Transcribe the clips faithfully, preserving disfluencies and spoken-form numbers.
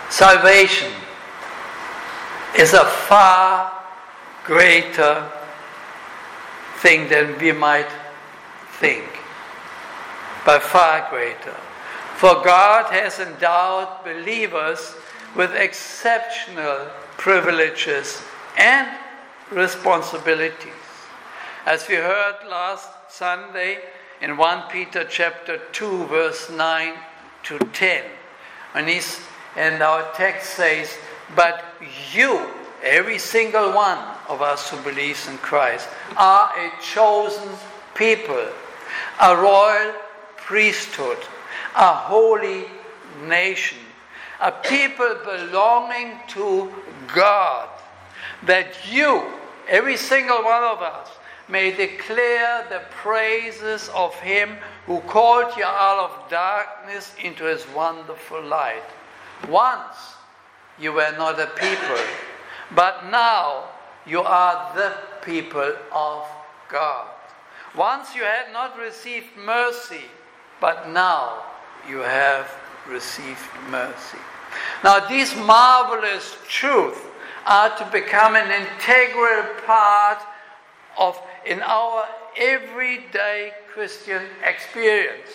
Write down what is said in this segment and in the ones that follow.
Salvation is a far greater thing than we might think. By far greater. For God has endowed believers with exceptional privileges and responsibilities. As we heard last Sunday in First Peter chapter two, verse nine to ten. And, he's, and our text says, but you, every single one of us who believes in Christ, are a chosen people, a royal priesthood, a holy nation, a people belonging to God, that you, every single one of us, may declare the praises of Him who called you out of darkness into His wonderful light. Once you were not a people, but now you are the people of God. Once you had not received mercy, but now you have received mercy. Now these marvelous truths are to become an integral part of in our everyday Christian experience.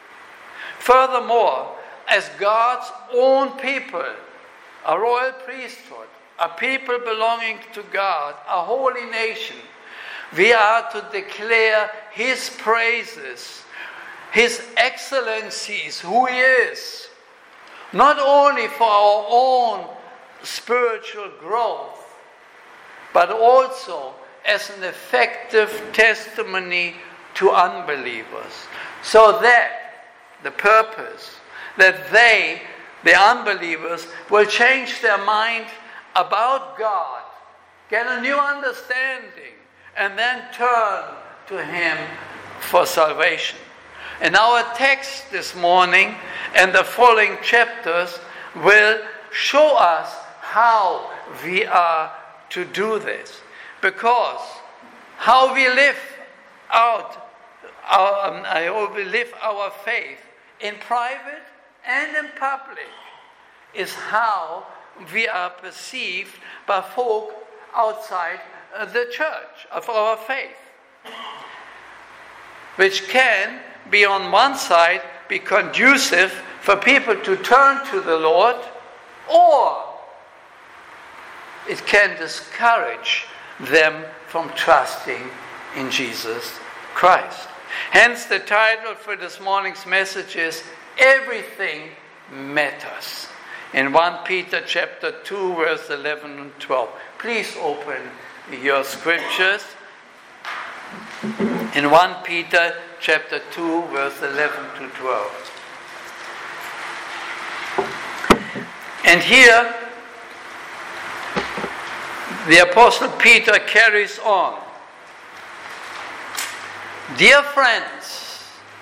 Furthermore, as God's own people, a royal priesthood, a people belonging to God, a holy nation, we are to declare His praises, His excellencies, who He is, not only for our own spiritual growth, but also as an effective testimony to unbelievers. So that the purpose, that they, the unbelievers, will change their mind about God, get a new understanding, and then turn to Him for salvation. And our text this morning and the following chapters will show us how we are to do this. Because how we live out our, um, how we live our faith in private and in public is how we are perceived by folk outside uh, the church of our faith, which can be on one side be conducive for people to turn to the Lord, or it can discourage them from trusting in Jesus Christ. Hence the title for this morning's message is Everything Matters. In First Peter chapter two, verse eleven and twelve. Please open your scriptures. In First Peter chapter two, verse eleven to twelve. And here the Apostle Peter carries on. Dear friends,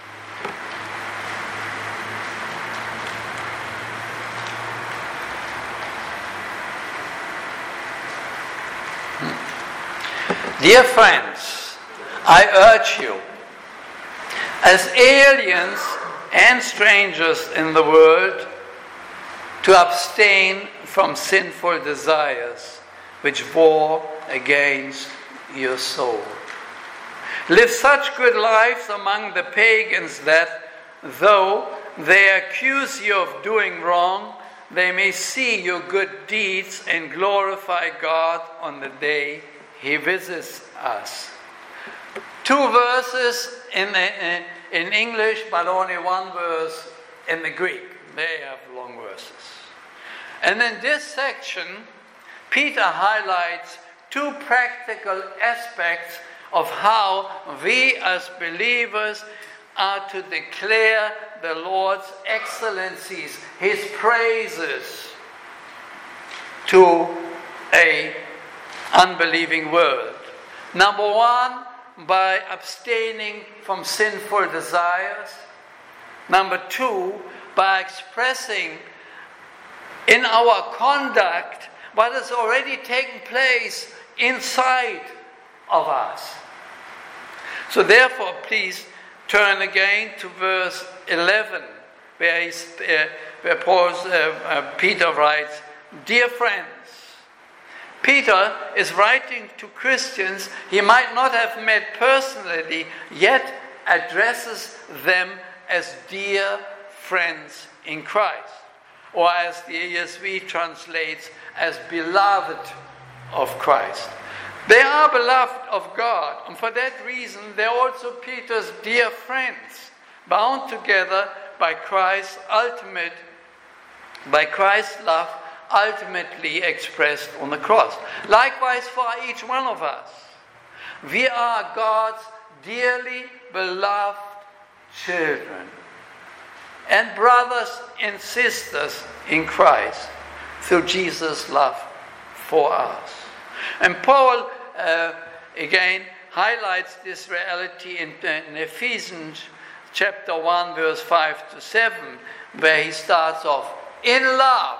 dear friends, I urge you, as aliens and strangers in the world, to abstain from sinful desires which war against your soul. Live such good lives among the pagans that, though they accuse you of doing wrong, they may see your good deeds and glorify God on the day He visits us. Two verses in, in, in English, but only one verse in the Greek. They have long verses. And in this section, Peter highlights two practical aspects of how we as believers are to declare the Lord's excellencies, His praises, to a unbelieving world. Number one, by abstaining from sinful desires. Number two, by expressing in our conduct what has already taken place inside of us. So therefore, please turn again to verse eleven, where, he's, uh, where Paul, uh, uh, Peter writes, "Dear friends," Peter is writing to Christians he might not have met personally, yet addresses them as dear friends in Christ. Or as the E S V translates, as beloved of Christ. They are beloved of God, and for that reason they're also Peter's dear friends, bound together by Christ's ultimate, by Christ's love ultimately expressed on the cross. Likewise for each one of us. We are God's dearly beloved children and brothers and sisters in Christ through Jesus' love for us. And Paul, uh, again, highlights this reality in, in Ephesians chapter one, verse five to seven, where he starts off, "In love,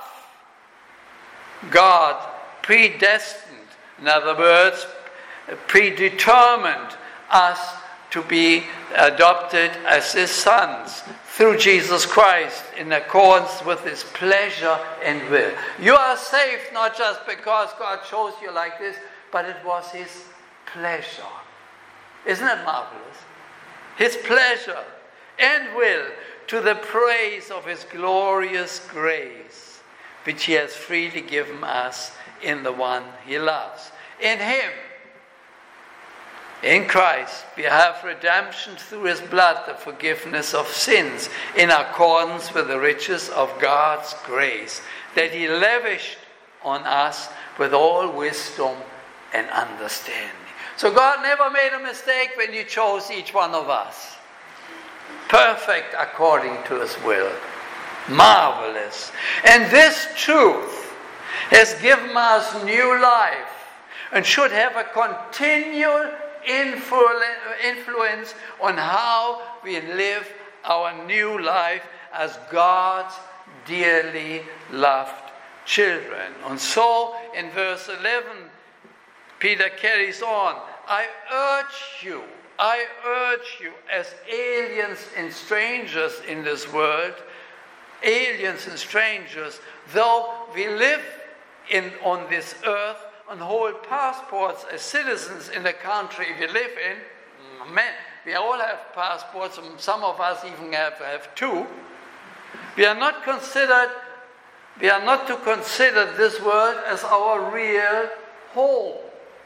God predestined," in other words, predetermined us to be adopted as his sons through Jesus Christ in accordance with his pleasure and will. You are saved not just because God chose you like this, but it was his pleasure. Isn't that marvelous? His pleasure and will, to the praise of his glorious grace, which he has freely given us in the one he loves. In him, in Christ, we have redemption through his blood, the forgiveness of sins, in accordance with the riches of God's grace, that he lavished on us with all wisdom and understanding. So God never made a mistake when he chose each one of us. Perfect according to his will. Marvelous. And this truth has given us new life and should have a continual influence on how we live our new life as God's dearly loved children. And so in verse eleven, Peter carries on, "I urge you, I urge you as aliens and strangers in this world," aliens and strangers, though we live in on this earth and hold passports as citizens in the country we live in. Man, we all have passports, and some of us even have, have two. We are not considered, we are not to consider this world as our real home.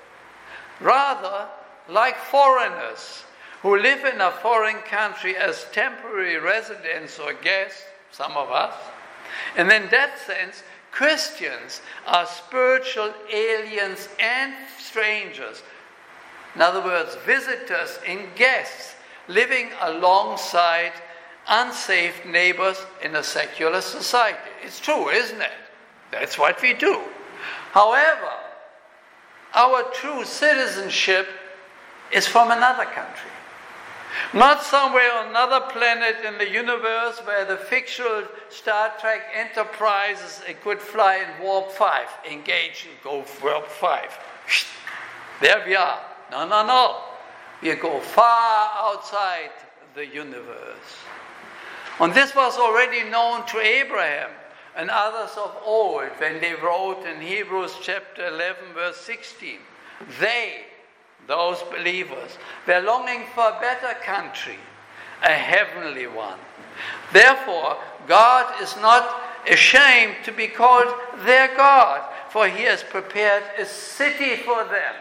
Rather, like foreigners who live in a foreign country as temporary residents or guests, some of us, and in that sense, Christians are spiritual aliens and strangers. In other words, visitors and guests living alongside unsaved neighbors in a secular society. It's true, isn't it? That's what we do. However, our true citizenship is from another country. Not somewhere on another planet in the universe where the fictional Star Trek Enterprises it could fly in warp five, engage and go warp five. There we are. No, no, no. We go far outside the universe. And this was already known to Abraham and others of old when they wrote in Hebrews chapter eleven, verse sixteen. They, those believers, were longing for a better country, a heavenly one. Therefore, God is not ashamed to be called their God, for he has prepared a city for them.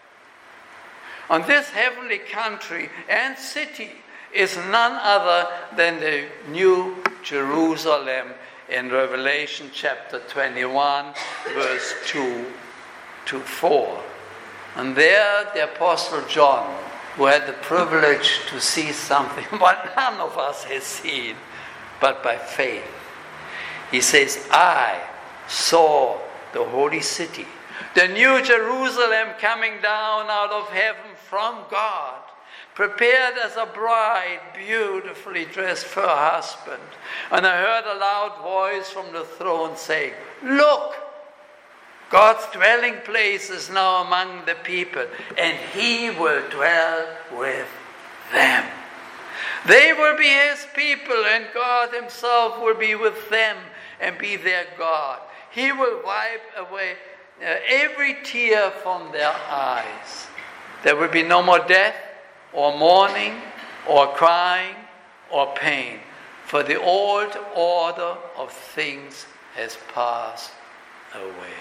And this heavenly country and city is none other than the New Jerusalem in Revelation chapter twenty-one, verse two to four. And there the Apostle John, who had the privilege to see something what none of us has seen, but by faith, he says, I saw the holy city, the New Jerusalem coming down out of heaven from God, prepared as a bride, beautifully dressed for her husband. And I heard a loud voice from the throne saying, look, God's dwelling place is now among the people, and he will dwell with them. They will be his people, and God himself will be with them and be their God. He will wipe away uh, every tear from their eyes. There will be no more death, or mourning, or crying, or pain, for the old order of things has passed away.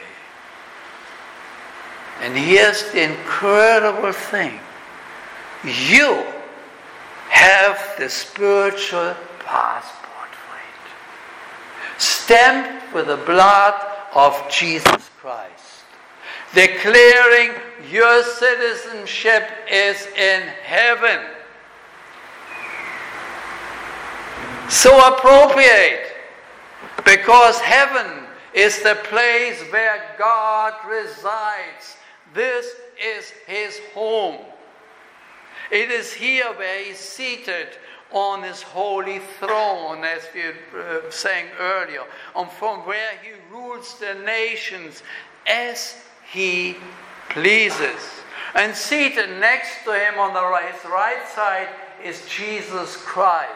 And here's the incredible thing. You have the spiritual passport for it, stamped with the blood of Jesus Christ, declaring your citizenship is in heaven. So appropriate, because heaven is the place where God resides. This is his home. It is here where he's seated on his holy throne, as we uh, sang earlier, and from where he rules the nations as he pleases. And seated next to him on the right, his right side is Jesus Christ,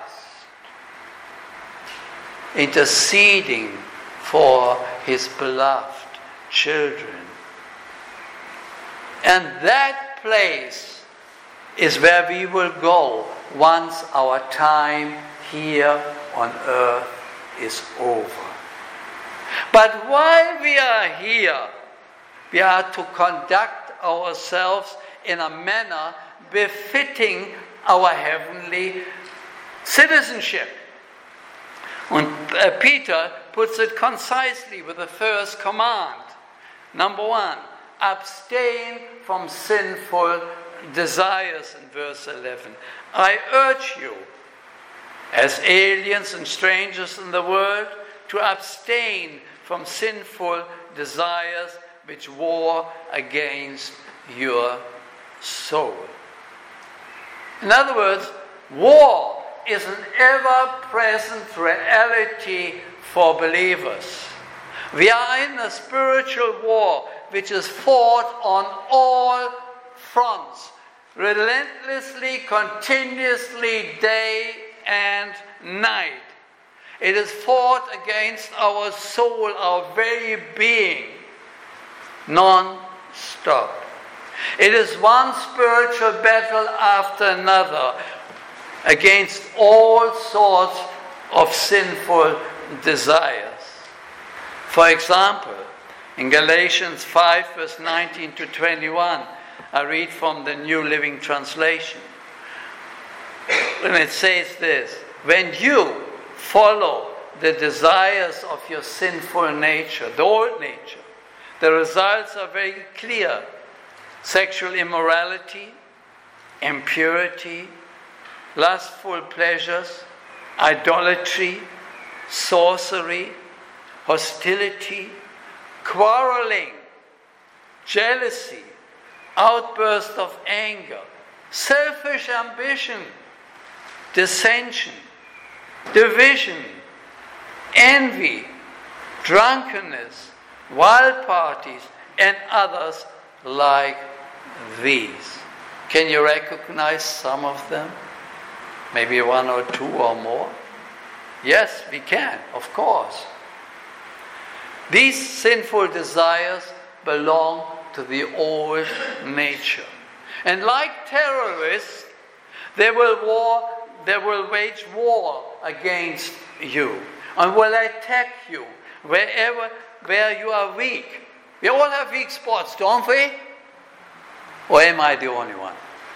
interceding for his beloved children. And that place is where we will go once our time here on earth is over. But while we are here, we are to conduct ourselves in a manner befitting our heavenly citizenship. And uh, Peter puts it concisely with the first command. Number one, abstain from sinful desires in verse eleven. I urge you, as aliens and strangers in the world, to abstain from sinful desires which war against your soul. In other words, war is an ever-present reality for believers. We are in a spiritual war which is fought on all fronts, relentlessly, continuously, day and night. It is fought against our soul, our very being, non-stop. It is one spiritual battle after another against all sorts of sinful desires. For example, in Galatians five, verse nineteen to twenty-one, I read from the New Living Translation. And it says this: when you follow the desires of your sinful nature, the old nature, the results are very clear. Sexual immorality, impurity, lustful pleasures, idolatry, sorcery, hostility, quarreling, jealousy, outburst of anger, selfish ambition, dissension, division, envy, drunkenness, wild parties, and others like these. Can you recognize some of them? Maybe one or two or more? Yes, we can, of course. These sinful desires belong to the old nature. And like terrorists, they will war, they will wage war against you and will attack you wherever where you are weak. We all have weak spots, don't we? Or am I the only one?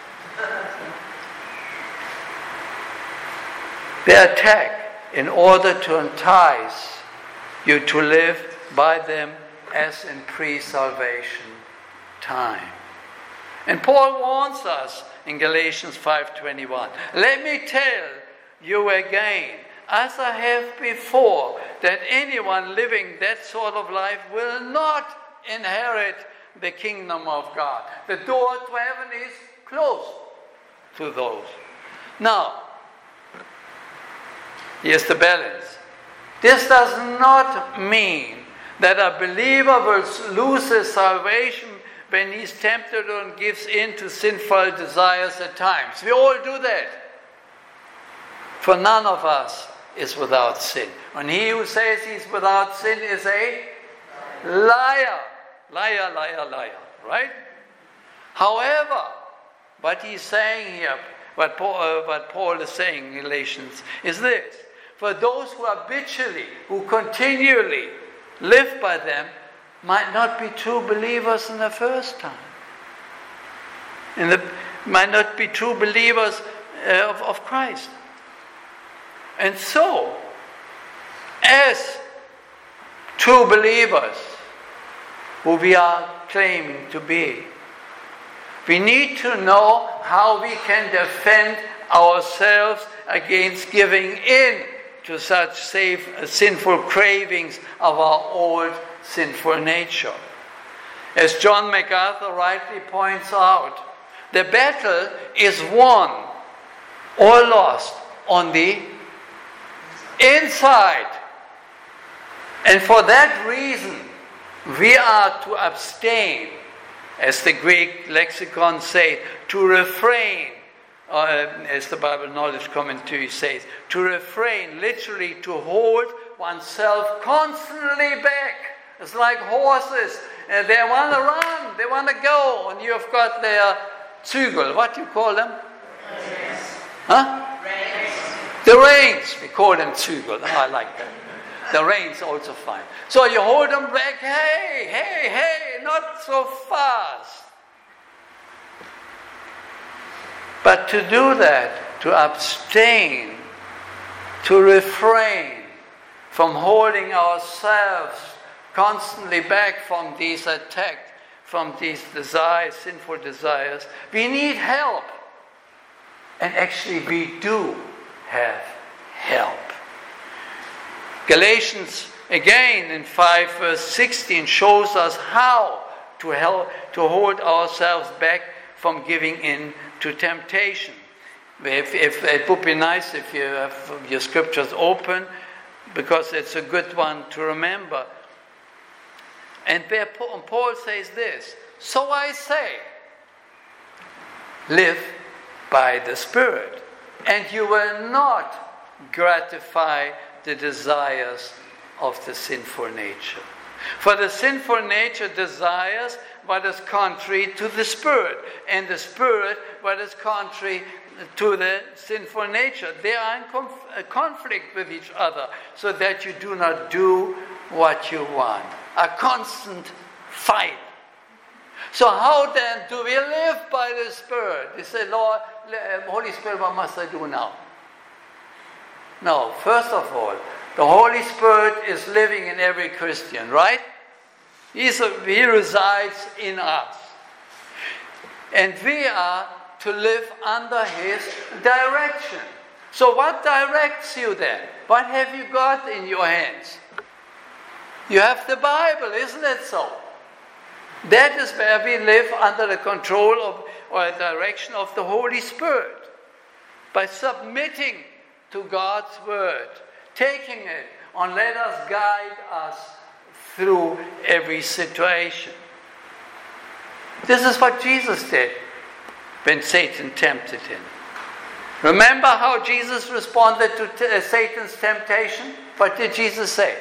They attack in order to entice you to live by them as in pre-salvation time. And Paul warns us in Galatians five twenty-one. Let me tell you again, as I have before, that anyone living that sort of life will not inherit the kingdom of God. The door to heaven is closed to those. Now, here's the balance. This does not mean that a believer will lose his salvation when he's tempted and gives in to sinful desires at times. We all do that. For none of us is without sin. And he who says he's without sin is a liar. Liar, liar, liar. Right? However, what he's saying here, what Paul, uh, what Paul is saying in Galatians, is this. For those who habitually, who continually live by them, might not be true believers in the first time. In the, might not be true believers uh, of, of Christ. And so, as true believers, who we are claiming to be, we need to know how we can defend ourselves against giving in to such safe, uh, sinful cravings of our old sinful nature. As John MacArthur rightly points out, the battle is won or lost on the inside. And for that reason, we are to abstain, as the Greek lexicon says, to refrain, uh, as the Bible Knowledge Commentary says, to refrain, literally to hold oneself constantly back. It's like horses. Uh, they want to run, they want to go, and you've got their zügel. What do you call them? Reins. Huh? Reins. The reins. We call them zügel. Oh, I like that. The reins also fine. So you hold them back. Hey, hey, hey, not so fast. But to do that, to abstain, to refrain from holding ourselves constantly back from these attacks, from these desires, sinful desires, we need help. And actually we do have help. Galatians, again, in five verse sixteen, shows us how to help to hold ourselves back from giving in to temptation. If, if, it would be nice if you have your scriptures open, because it's a good one to remember. And there Paul says this, so I say, live by the Spirit, and you will not gratify the desires of the sinful nature. For the sinful nature desires what is contrary to the Spirit, and the Spirit what is contrary to the sinful nature. They are in conf- conflict with each other, so that you do not do what you want. A constant fight. So how then do we live by the Spirit? You say, Lord, Holy Spirit, what must I do now? No, first of all, the Holy Spirit is living in every Christian, right? He's a, he resides in us. And we are to live under His direction. So what directs you then? What have you got in your hands? You have the Bible, isn't it so? That is where we live under the control of or direction of the Holy Spirit. By submitting to God's Word, taking it, and let us guide us through every situation. This is what Jesus did when Satan tempted him. Remember how Jesus responded to t- uh, Satan's temptation? What did Jesus say?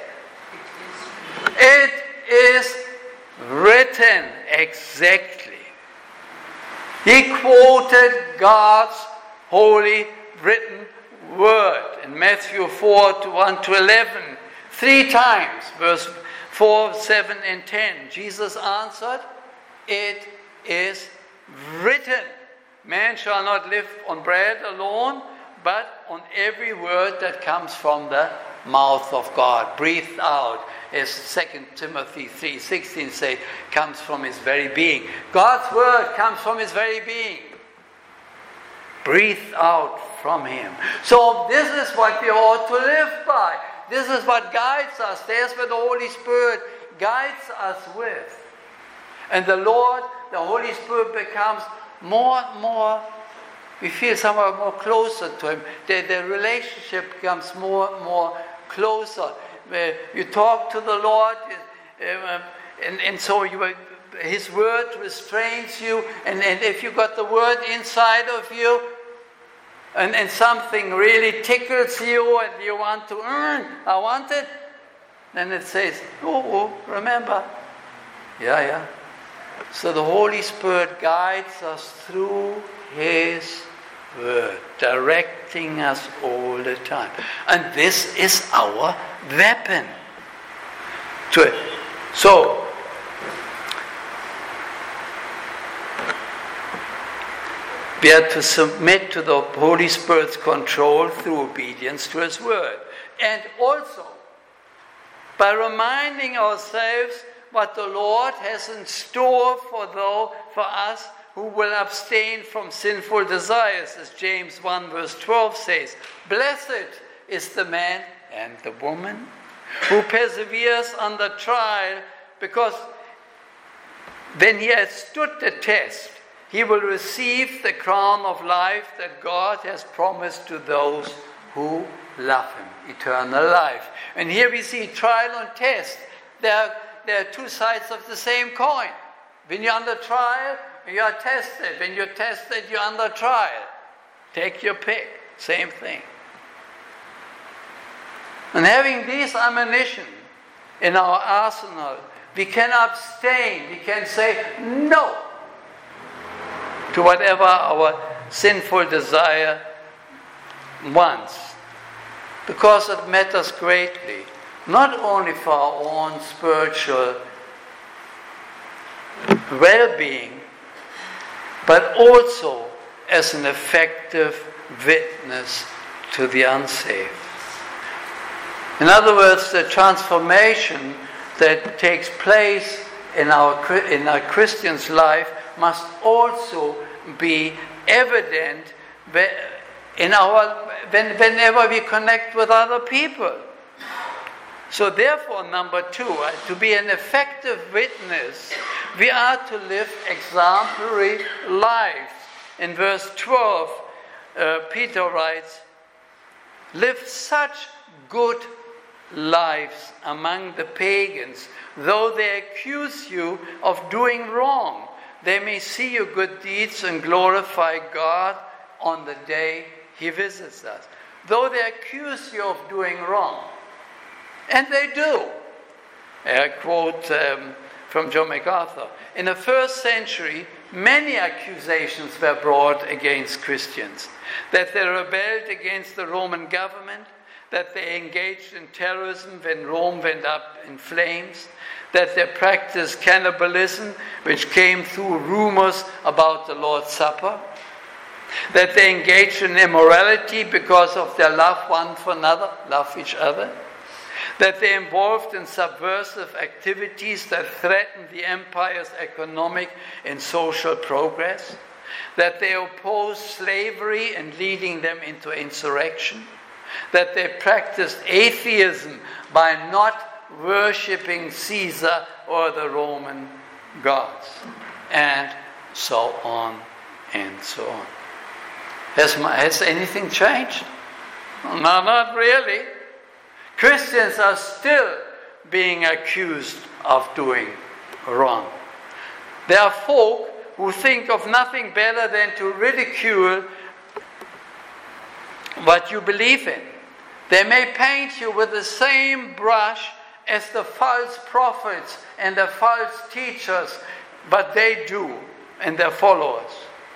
It is written, exactly. He quoted God's holy written word in Matthew four, to one to eleven, three times, verse four, seven, and ten. Jesus answered, it is written, man shall not live on bread alone, but on every word that comes from the mouth of God, breathed out, as Second Timothy three sixteen says, comes from His very being. God's word comes from His very being, breathed out from Him. So this is what we ought to live by. This is what guides us. There's where the Holy Spirit guides us with. And the Lord, the Holy Spirit becomes more and more, we feel somehow more closer to Him. The, the relationship becomes more and more closer. Where you talk to the Lord, uh, and, and so you, His Word restrains you, and, and if you got the Word inside of you, and, and something really tickles you and you want to, mm, I want it, then it says, oh, oh, remember. Yeah, yeah. So the Holy Spirit guides us through His Word, directing us all the time. And this is our weapon. To it. So, we are to submit to the Holy Spirit's control through obedience to His Word. And also, by reminding ourselves what the Lord has in store for those, for us who will abstain from sinful desires, as James one verse twelve says. Blessed is the man and the woman who perseveres under trial, because when he has stood the test, he will receive the crown of life that God has promised to those who love Him, eternal life. And here we see trial and test. There are, there are two sides of the same coin. When you're under trial, you are tested. When you're tested, you're under trial. Take your pick. Same thing. And having this ammunition in our arsenal, we can abstain. We can say no to whatever our sinful desire wants. Because it matters greatly, not only for our own spiritual well-being, but also as an effective witness to the unsaved. In other words, the transformation that takes place in our in our Christian's life must also be evident in our when, whenever we connect with other people. So therefore, number two, to be an effective witness, we are to live exemplary lives. In verse twelve, uh, Peter writes, live such good lives among the pagans, though they accuse you of doing wrong. They may see your good deeds and glorify God on the day He visits us. Though they accuse you of doing wrong. And they do. I quote um, from John MacArthur. In the first century, many accusations were brought against Christians. That they rebelled against the Roman government, that they engaged in terrorism when Rome went up in flames, that they practiced cannibalism, which came through rumors about the Lord's Supper, that they engaged in immorality because of their love one for another, love each other, that they involved in subversive activities that threatened the empire's economic and social progress, that they opposed slavery and leading them into insurrection, that they practiced atheism by not worshipping Caesar or the Roman gods, and so on and so on. Has, my, has anything changed? No, not really. Christians are still being accused of doing wrong. There are folk who think of nothing better than to ridicule what you believe in. They may paint you with the same brush as the false prophets and the false teachers, but they do, and their followers.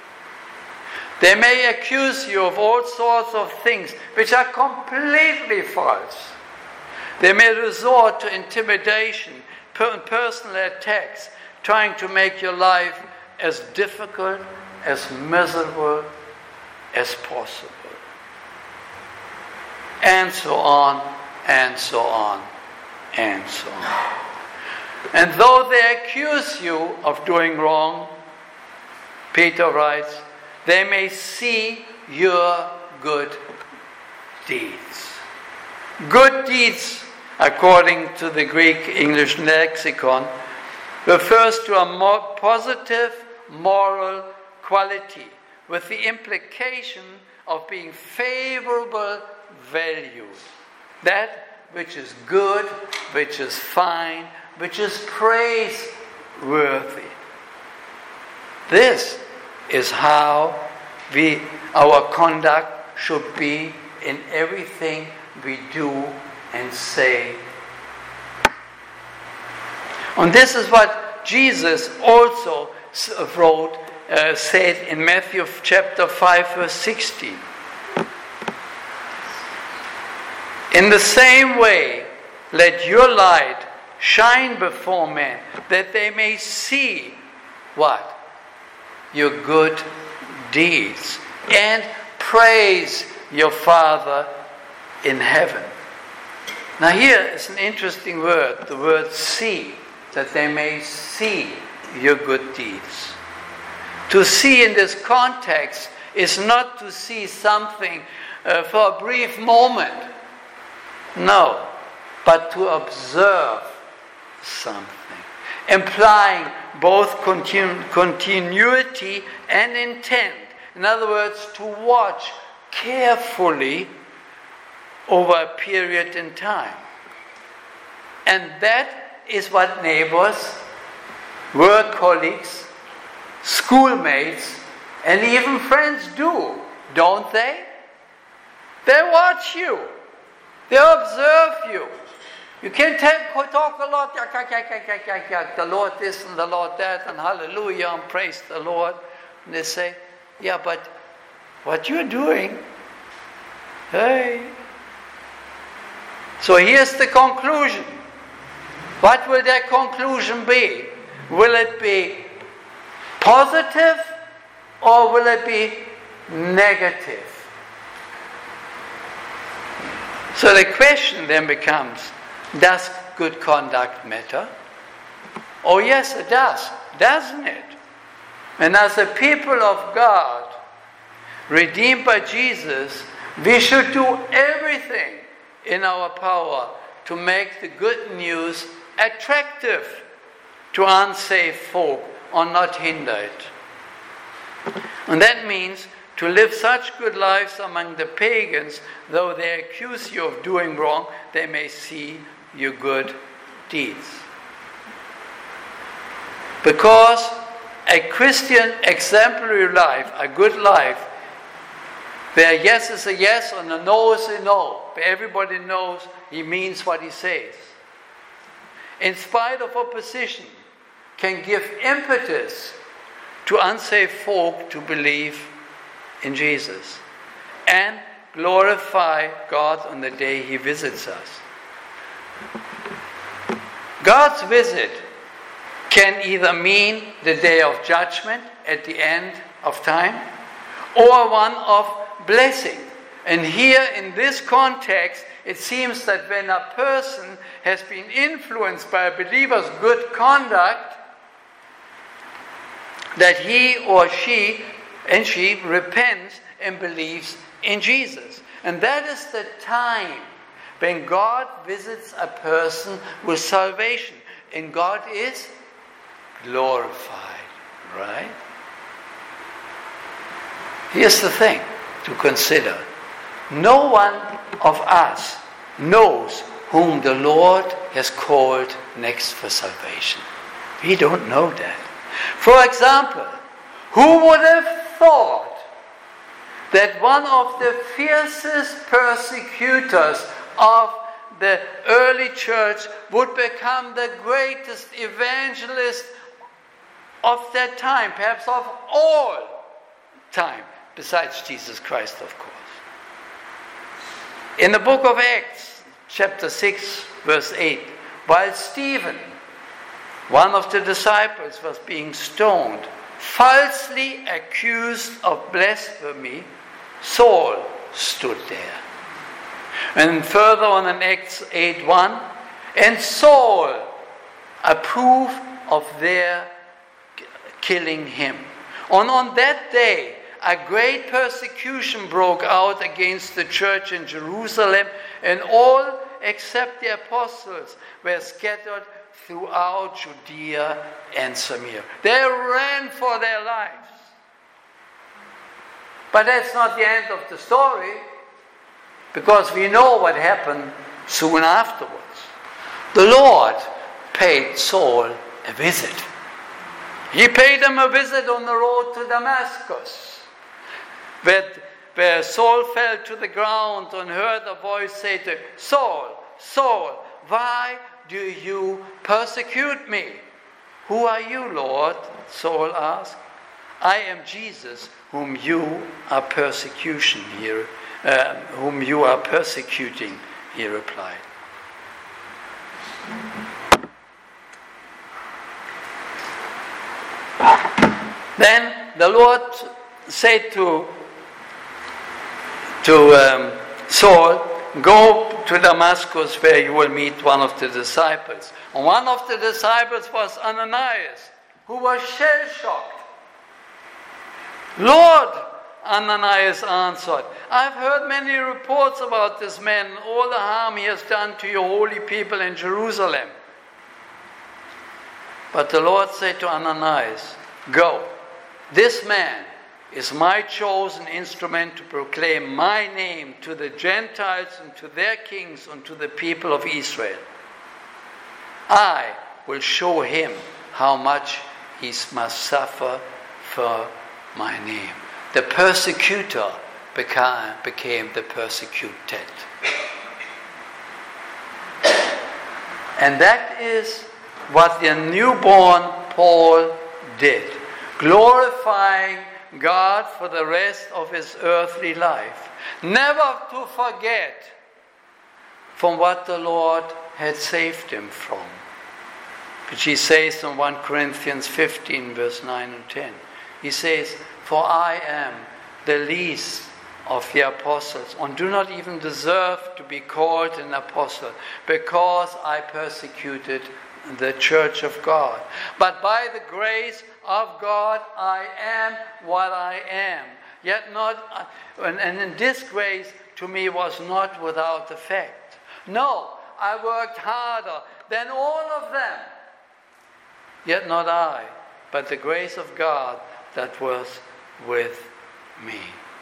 They may accuse you of all sorts of things which are completely false. They may resort to intimidation, personal attacks, trying to make your life as difficult, as miserable as possible. And so on, and so on, and so on. And though they accuse you of doing wrong, Peter writes, they may see your good deeds. Good deeds, according to the Greek English lexicon, refers to a more positive moral quality with the implication of being favorable valued. That which is good, which is fine, which is praiseworthy. This is how we, our conduct should be in everything we do and say. And this is what Jesus also wrote, uh, said in Matthew chapter five, verse sixteen. In the same way, let your light shine before men, that they may see what? Your good deeds, and praise your Father in heaven. Now here is an interesting word, the word see, that they may see your good deeds. To see in this context is not to see something uh, for a brief moment. No, but to observe something, implying both continu- continuity and intent. In other words, to watch carefully over a period in time. And that is what neighbors, work colleagues, schoolmates, and even friends do, don't they? They watch you. They observe you. You can talk, talk a lot, yak, yak, yak, yak, yak, yak, the Lord this and the Lord that, and hallelujah, and praise the Lord. And they say, yeah, but what you're doing, hey. So here's the conclusion. What will that conclusion be? Will it be positive or will it be negative? So the question then becomes, does good conduct matter? Oh yes, it does, doesn't it? And as a people of God, redeemed by Jesus, we should do everything in our power to make the good news attractive to unsaved folk or not hinder it. And that means to live such good lives among the pagans, though they accuse you of doing wrong, they may see your good deeds. Because a Christian exemplary life, a good life, where a yes is a yes and a no is a no, where everybody knows he means what he says, in spite of opposition, can give impetus to unsaved folk to believe in Jesus and glorify God on the day he visits us. God's visit can either mean the day of judgment at the end of time or one of blessing. And here in this context, it seems that when a person has been influenced by a believer's good conduct, that he or she and she repents and believes in Jesus. And that is the time when God visits a person with salvation. And God is glorified, right? Here's the thing to consider. No one of us knows whom the Lord has called next for salvation. We don't know that. For example, who would have thought that one of the fiercest persecutors of the early church would become the greatest evangelist of that time, perhaps of all time, besides Jesus Christ, of course. In the book of Acts, chapter six, verse eight, while Stephen, one of the disciples, was being stoned, falsely accused of blasphemy, Saul stood there. And further on in Acts eight one, and Saul approved of their killing him. And on that day, a great persecution broke out against the church in Jerusalem, and all except the apostles were scattered throughout Judea and Samaria. They ran for their lives. But that's not the end of the story, because we know what happened soon afterwards. The Lord paid Saul a visit. He paid him a visit on the road to Damascus, where where Saul fell to the ground and heard a voice say to him, Saul, Saul, why do you persecute me? Who are you, Lord? Saul asked. I am Jesus, whom you are persecution here, uh, whom you are persecuting, he replied. Then the Lord said to, to um, Saul, go to Damascus where you will meet one of the disciples. And one of the disciples was Ananias, who was shell-shocked. Lord, Ananias answered, I've heard many reports about this man and all the harm he has done to your holy people in Jerusalem. But the Lord said to Ananias, go. This man is my chosen instrument to proclaim my name to the Gentiles and to their kings and to the people of Israel. I will show him how much he must suffer for my name. The persecutor became, became the persecuted. And that is what the newborn Paul did, glorifying God for the rest of his earthly life, never to forget from what the Lord had saved him from. Which he says in First Corinthians fifteen, verse nine and ten. He says, for I am the least of the apostles, and do not even deserve to be called an apostle, because I persecuted the church of God. But by the grace of God, I am what I am. Yet not, and, and this grace to me was not without effect. No, I worked harder than all of them. Yet not I, but the grace of God that was with me.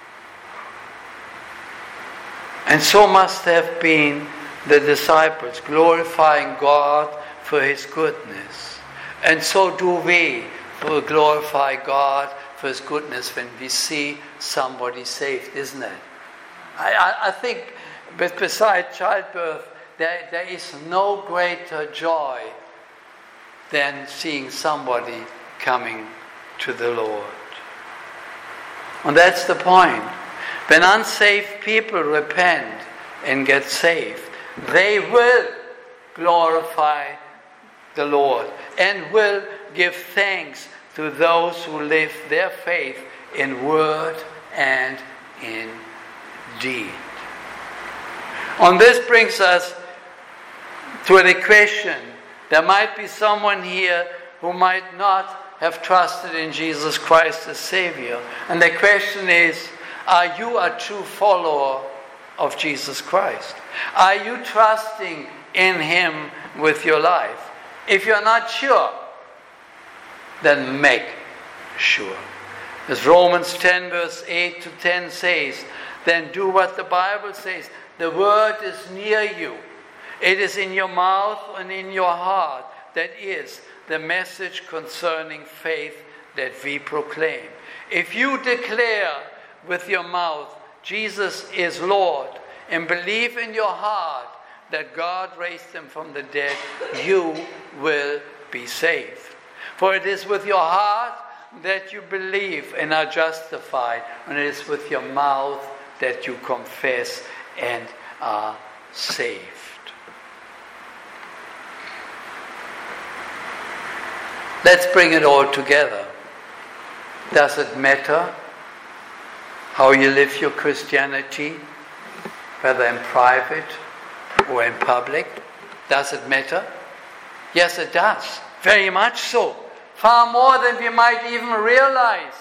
And so must have been the disciples, glorifying God for his goodness. And so do we for glorify God for his goodness when we see somebody saved, isn't it? I, I, I think, but besides childbirth, there, there is no greater joy than seeing somebody coming to the Lord. And that's the point. When unsaved people repent and get saved, they will glorify the Lord and will give thanks to those who live their faith in word and in deed. And this brings us to the question. There might be someone here who might not have trusted in Jesus Christ as Savior. And the question is, are you a true follower of Jesus Christ? Are you trusting in Him with your life? If you're not sure, then make sure. As Romans ten verse eight to ten says, then do what the Bible says. The word is near you. It is in your mouth and in your heart. That is the message concerning faith that we proclaim. If you declare with your mouth, Jesus is Lord, and believe in your heart that God raised him from the dead, you will be saved. For it is with your heart that you believe and are justified, and it is with your mouth that you confess and are saved. Let's bring it all together. Does it matter how you live your Christianity, whether in private or in public? Does it matter? Yes, it does. Very much so. Far more than we might even realize.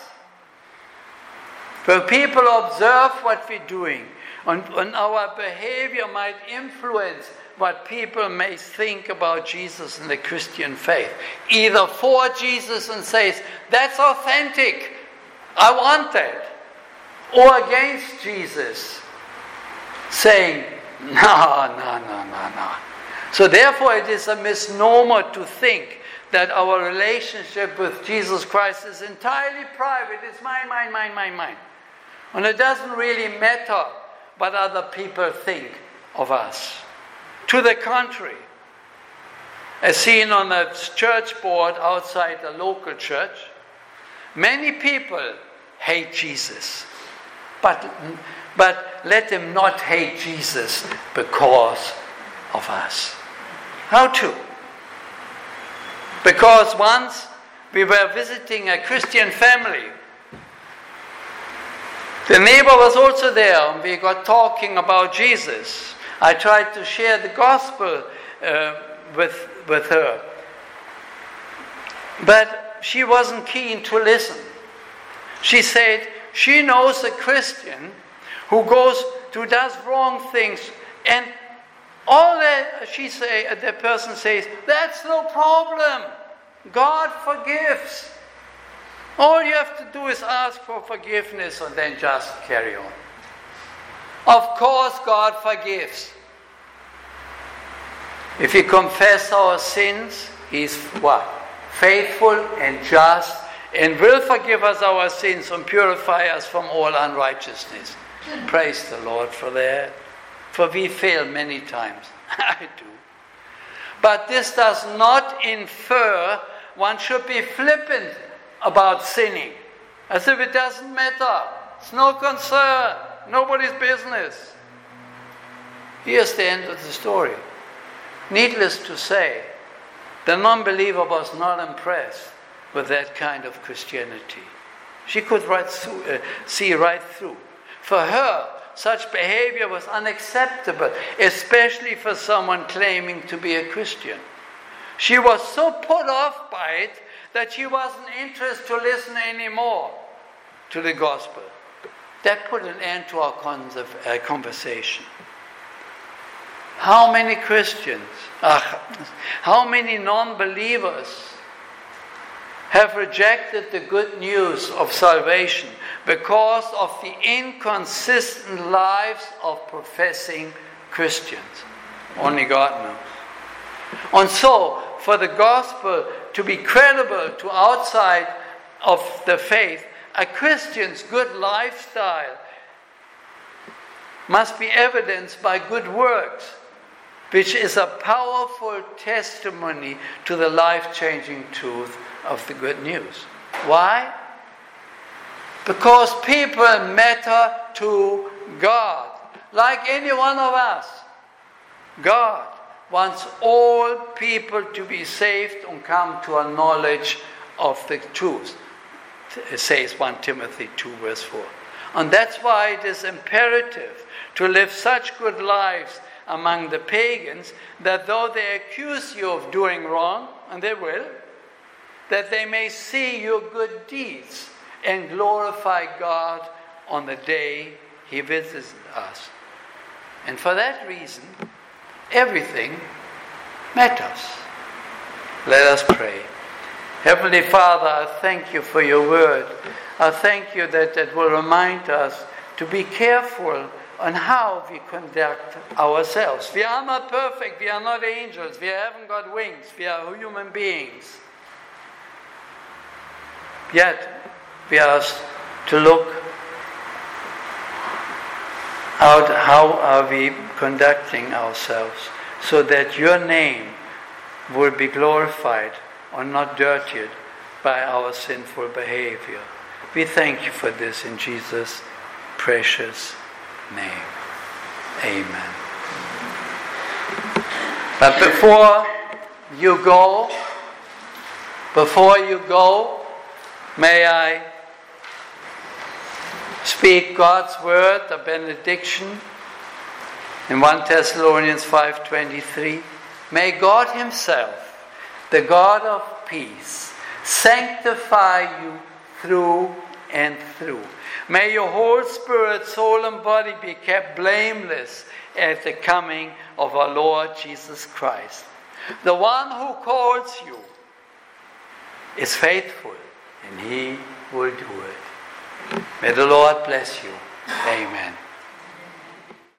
For people observe what we're doing, and, and our behavior might influence what people may think about Jesus and the Christian faith. Either for Jesus and says, that's authentic, I want that. Or against Jesus, saying, no, no, no, no, no. So therefore it is a misnomer to think that our relationship with Jesus Christ is entirely private. It's mine, mine, mine, mine, mine. And it doesn't really matter what other people think of us. To the contrary, as seen on a church board outside a local church, many people hate Jesus. But, but let them not hate Jesus because of us. How to? Because once we were visiting a Christian family. The neighbor was also there, and we got talking about Jesus. I tried to share the gospel uh, with, with her. But she wasn't keen to listen. She said she knows a Christian who goes, who does wrong things, and all that she say, the person says, that's no problem. God forgives. All you have to do is ask for forgiveness and then just carry on. Of course God forgives. If we confess our sins, He's what? Faithful and just, and will forgive us our sins and purify us from all unrighteousness. Praise the Lord for that. For we fail many times. I do. But this does not infer one should be flippant about sinning, as if it doesn't matter. It's no concern, nobody's business. Here's the end of the story. Needless to say, the non-believer was not impressed with that kind of Christianity. She could right through, uh, see right through. For her, such behavior was unacceptable, especially for someone claiming to be a Christian. She was so put off by it that she wasn't interested to listen anymore to the gospel. That put an end to our conversation. How many Christians, uh, how many non-believers have rejected the good news of salvation because of the inconsistent lives of professing Christians? Only God knows. And so, for the gospel to be credible to outside of the faith, a Christian's good lifestyle must be evidenced by good works, which is a powerful testimony to the life-changing truth of the good news. Why? Because people matter to God, like any one of us. God wants all people to be saved and come to a knowledge of the truth. It says First Timothy two verse four. And that's why it is imperative to live such good lives among the pagans that though they accuse you of doing wrong, and they will, that they may see your good deeds and glorify God on the day He visits us. And for that reason, everything matters. Let us pray. Heavenly Father, I thank you for your word. I thank you that it will remind us to be careful on how we conduct ourselves. We are not perfect. We are not angels. We haven't got wings. We are human beings. Yet, we are asked to look out how are we conducting ourselves so that your name will be glorified or not dirtied by our sinful behavior. We thank you for this in Jesus' precious name. Amen. But before you go, before you go, may I speak God's word, a benediction in First Thessalonians five twenty-three. May God Himself, the God of peace, sanctify you through and through. May your whole spirit, soul, and body be kept blameless at the coming of our Lord Jesus Christ. The one who calls you is faithful, and He will do it. May the Lord bless you. Amen.